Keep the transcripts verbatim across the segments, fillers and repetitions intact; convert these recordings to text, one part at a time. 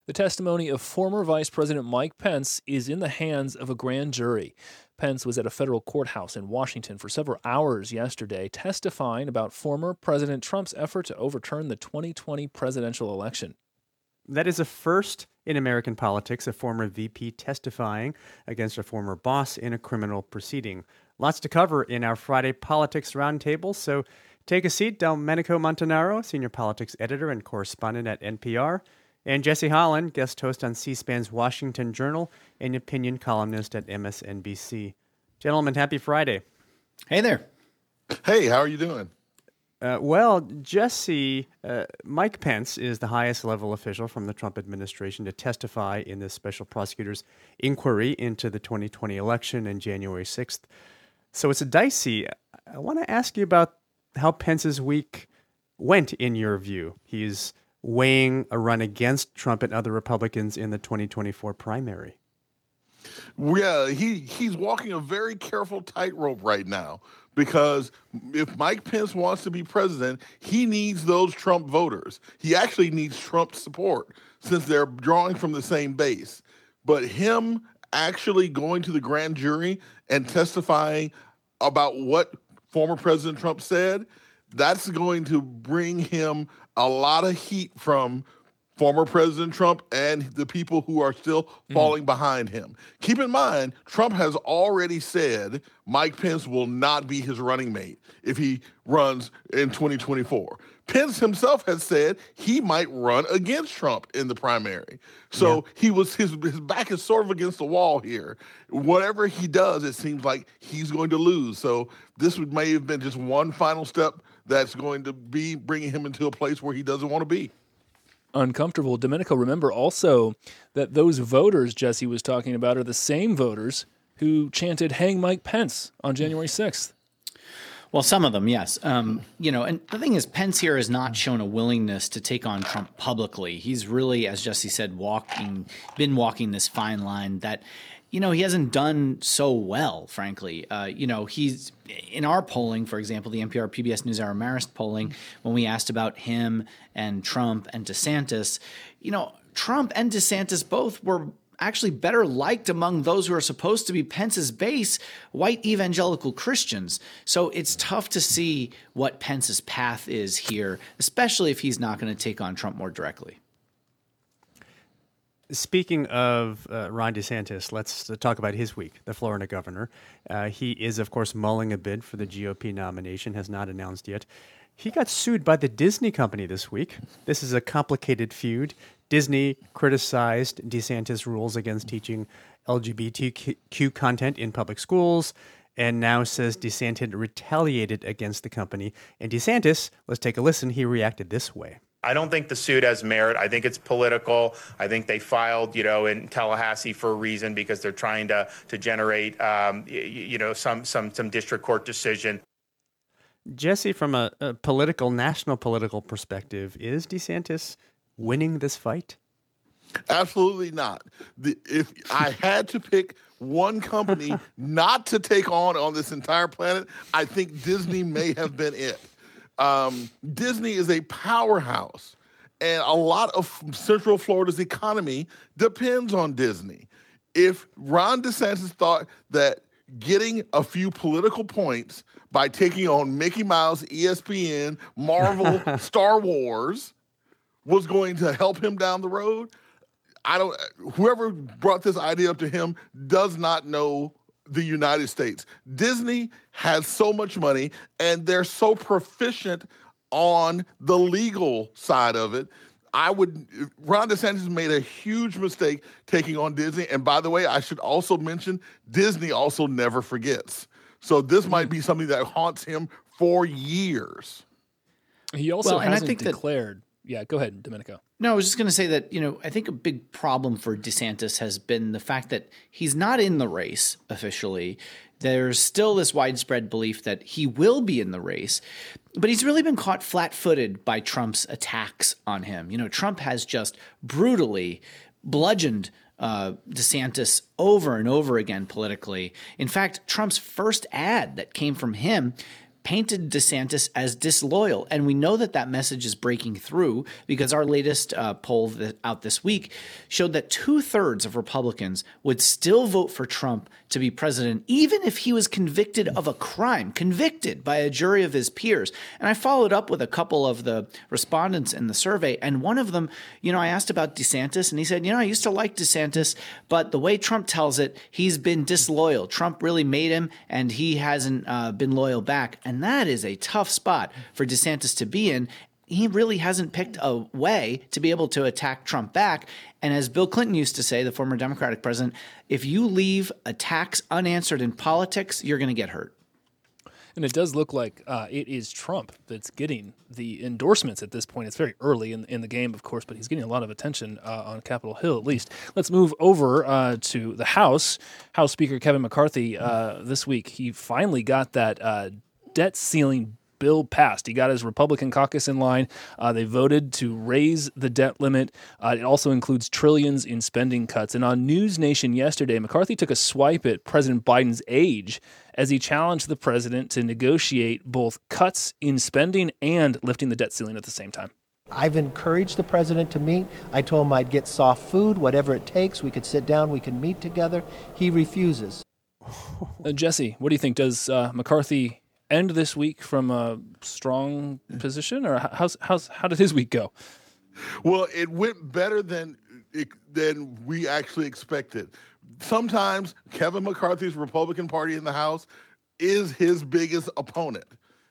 The testimony of former Vice President Mike Pence is in the hands of a grand jury. Pence was at a federal courthouse in Washington for several hours yesterday, testifying about former President Trump's effort to overturn the twenty twenty presidential election. That is a first in American politics, a former V P testifying against a former boss in a criminal proceeding. Lots to cover in our Friday Politics Roundtable, so take a seat. Domenico Montanaro, senior politics editor and correspondent at N P R, and Jesse Holland, guest host on C-SPAN's Washington Journal and opinion columnist at M S N B C. Gentlemen, happy Friday. Hey there. Hey, how are you doing? Uh, well, Jesse, uh, Mike Pence is the highest level official from the Trump administration to testify in this special prosecutor's inquiry into the twenty twenty election on January sixth. So it's a dicey. I want to ask you about how Pence's week went in your view. He's weighing a run against Trump and other Republicans in the twenty twenty-four primary. Yeah, he, he's walking a very careful tightrope right now because if Mike Pence wants to be president, he needs those Trump voters. He actually needs Trump's support since they're drawing from the same base. But him actually going to the grand jury and testifying about what former President Trump said, that's going to bring him a lot of heat from former President Trump and the people who are still falling mm. behind him. Keep in mind, Trump has already said Mike Pence will not be his running mate if he runs in twenty twenty-four. Pence himself has said he might run against Trump in the primary. So yeah. he was his, his back is sort of against the wall here. Whatever he does, it seems like he's going to lose. So this would, may have been just one final step that's going to be bringing him into a place where he doesn't want to be. Uncomfortable. Domenico, remember also that those voters Jesse was talking about are the same voters who chanted "Hang Mike Pence" on January sixth. Well, some of them, yes. Um, you know, and the thing is, Pence here has not shown a willingness to take on Trump publicly. He's really, as Jesse said, walking, been walking this fine line that, you know, he hasn't done so well, frankly. Uh, you know, he's in our polling, for example, the N P R P B S NewsHour Marist polling, when we asked about him and Trump and DeSantis, you know, Trump and DeSantis both were actually better liked among those who are supposed to be Pence's base, white evangelical Christians. So it's tough to see what Pence's path is here, especially if he's not going to take on Trump more directly. Speaking of uh, Ron DeSantis, let's uh, talk about his week, the Florida governor. Uh, he is, of course, mulling a bid for the G O P nomination, has not announced yet. He got sued by the Disney company this week. This is a complicated feud. Disney criticized DeSantis' rules against teaching L G B T Q content in public schools, and now says DeSantis retaliated against the company. And DeSantis, let's take a listen, he reacted this way. I don't think the suit has merit. I think it's political. I think they filed, you know, in Tallahassee for a reason because they're trying to to generate, um, you, you know, some some some district court decision. Jesse, from a, a political, national political perspective, is DeSantis winning this fight? Absolutely not. The, if I had to pick one company not to take on on this entire planet, I think Disney may have been it. Um, Disney is a powerhouse, and a lot of Central Florida's economy depends on Disney. If Ron DeSantis thought that getting a few political points by taking on Mickey Mouse, E S P N, Marvel, Star Wars was going to help him down the road, I don't. Whoever brought this idea up to him does not know the United States. Disney has so much money, and they're so proficient on the legal side of it. I would. Ron DeSantis made a huge mistake taking on Disney. And by the way, I should also mention Disney also never forgets. So this might be something that haunts him for years. He also well, and hasn't I think declared. That- Yeah, go ahead, Domenico. No, I was just going to say that, you know, I think a big problem for DeSantis has been the fact that he's not in the race officially. There's still this widespread belief that he will be in the race, but he's really been caught flat-footed by Trump's attacks on him. You know, Trump has just brutally bludgeoned uh, DeSantis over and over again politically. In fact, Trump's first ad that came from him painted DeSantis as disloyal. And we know that that message is breaking through because our latest uh, poll that out this week showed that two thirds of Republicans would still vote for Trump to be president, even if he was convicted of a crime, convicted by a jury of his peers. And I followed up with a couple of the respondents in the survey. And one of them, you know, I asked about DeSantis and he said, you know, I used to like DeSantis, but the way Trump tells it, he's been disloyal. Trump really made him and he hasn't uh, been loyal back. And that is a tough spot for DeSantis to be in. He really hasn't picked a way to be able to attack Trump back. And as Bill Clinton used to say, the former Democratic president, if you leave attacks unanswered in politics, you're going to get hurt. And it does look like uh, it is Trump that's getting the endorsements at this point. It's very early in, in the game, of course, but he's getting a lot of attention uh, on Capitol Hill, at least. Let's move over uh, to the House. House Speaker Kevin McCarthy uh, this week, he finally got that uh, debt ceiling bill passed. He got his Republican caucus in line. Uh, they voted to raise the debt limit. Uh, it also includes trillions in spending cuts. And on News Nation yesterday, McCarthy took a swipe at President Biden's age as he challenged the president to negotiate both cuts in spending and lifting the debt ceiling at the same time. I've encouraged the president to meet. I told him I'd get soft food, whatever it takes. We could sit down, we can meet together. He refuses. Uh, Jesse, what do you think? Does uh, McCarthy end this week from a strong position, or how's how's how did his week go? Well, it went better than than we actually expected. Sometimes Kevin McCarthy's Republican Party in the House is his biggest opponent.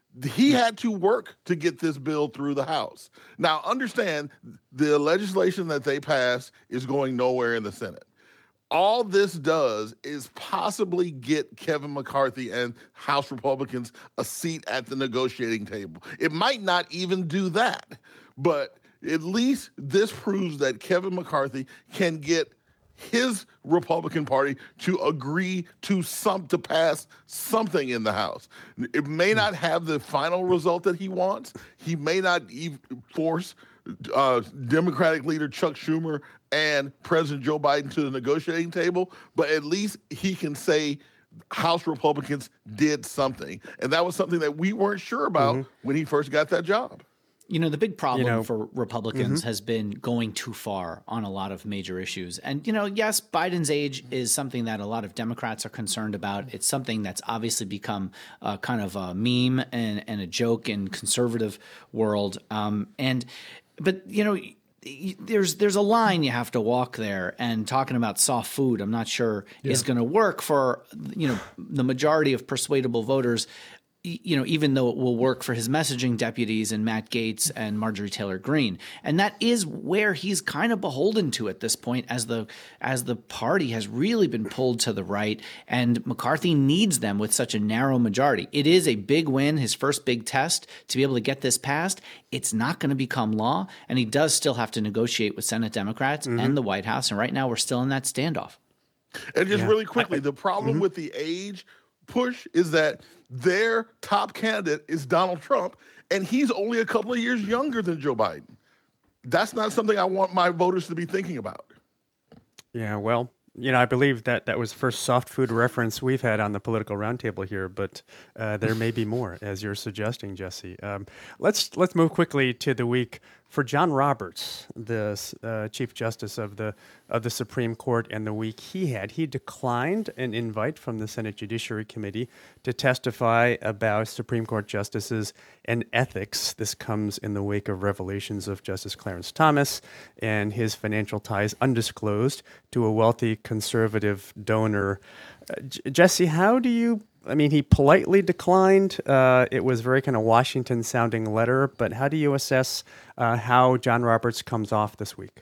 He had to work to get this bill through the House. Now, understand, the legislation that they passed is going nowhere in the Senate. All this does is possibly get Kevin McCarthy and House Republicans a seat at the negotiating table. It might not even do that, but at least this proves that Kevin McCarthy can get his Republican Party to agree to some to pass something in the House. It may not have the final result that he wants. He may not even force uh, Democratic leader Chuck Schumer and President Joe Biden to the negotiating table, but at least he can say House Republicans did something. And that was something that we weren't sure about mm-hmm. when he first got that job. You know, the big problem you know, for Republicans mm-hmm. has been going too far on a lot of major issues. And, you know, yes, Biden's age is something that a lot of Democrats are concerned about. It's something that's obviously become uh, kind of a meme and, and a joke in conservative world. Um, and but, you know, there's there's a line you have to walk there, and talking about soft food, I'm not sure yeah. is going to work for, you know, the majority of persuadable voters. You know, even though it will work for his messaging deputies and Matt Gaetz and Marjorie Taylor Greene. And that is where he's kind of beholden to at this point, as the as the party has really been pulled to the right, and McCarthy needs them with such a narrow majority. It is a big win, his first big test to be able to get this passed. It's not going to become law, and he does still have to negotiate with Senate Democrats mm-hmm. and the White House. And right now we're still in that standoff. And just yeah. really quickly, the problem mm-hmm. with the age push is that their top candidate is Donald Trump, and he's only a couple of years younger than Joe Biden. That's not something I want my voters to be thinking about. Yeah, well, you know, I believe that that was the first soft food reference we've had on the political roundtable here, but uh, there may be more, as you're suggesting, Jesse. Um, let's let's move quickly to the week for John Roberts, the uh, Chief Justice of the of the Supreme Court, and the week he had. He declined an invite from the Senate Judiciary Committee to testify about Supreme Court justices and ethics. This comes in the wake of revelations of Justice Clarence Thomas and his financial ties undisclosed to a wealthy conservative donor. Uh, J- Jesse, how do you I mean, he politely declined. Uh, it was very kind of Washington-sounding letter. But how do you assess uh, how John Roberts comes off this week?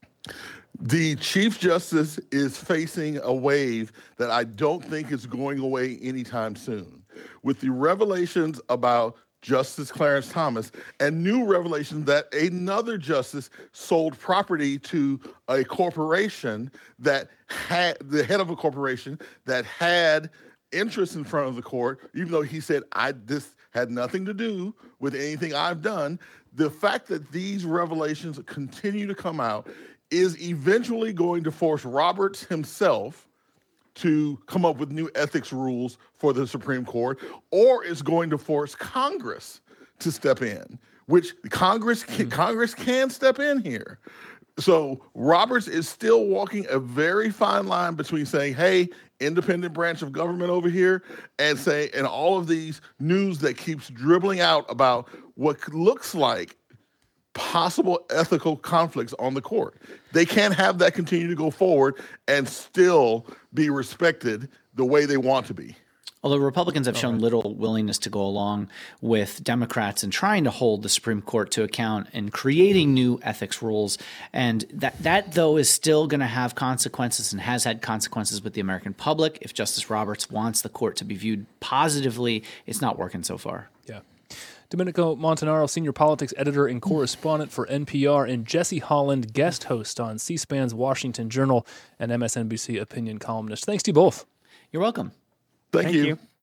The Chief Justice is facing a wave that I don't think is going away anytime soon. With the revelations about Justice Clarence Thomas and new revelation that another justice sold property to a corporation that had, the head of a corporation that had interest in front of the court, even though he said, I this had nothing to do with anything I've done. The fact that these revelations continue to come out is eventually going to force Roberts himself to come up with new ethics rules for the Supreme Court, or is going to force Congress to step in, which Congress can, mm. Congress can step in here. So Roberts is still walking a very fine line between saying, hey, independent branch of government over here, and say, and all of these news that keeps dribbling out about what looks like possible ethical conflicts on the court. They can't have that continue to go forward and still be respected the way they want to be. Although Republicans have shown little willingness to go along with Democrats in trying to hold the Supreme Court to account and creating new ethics rules. And that, that though, is still going to have consequences and has had consequences with the American public. If Justice Roberts wants the court to be viewed positively, it's not working so far. Yeah. Domenico Montanaro, senior politics editor and correspondent for N P R, and Jesse Holland, guest host on C-SPAN's Washington Journal and M S N B C opinion columnist. Thanks to you both. You're welcome. Thank, Thank you. you.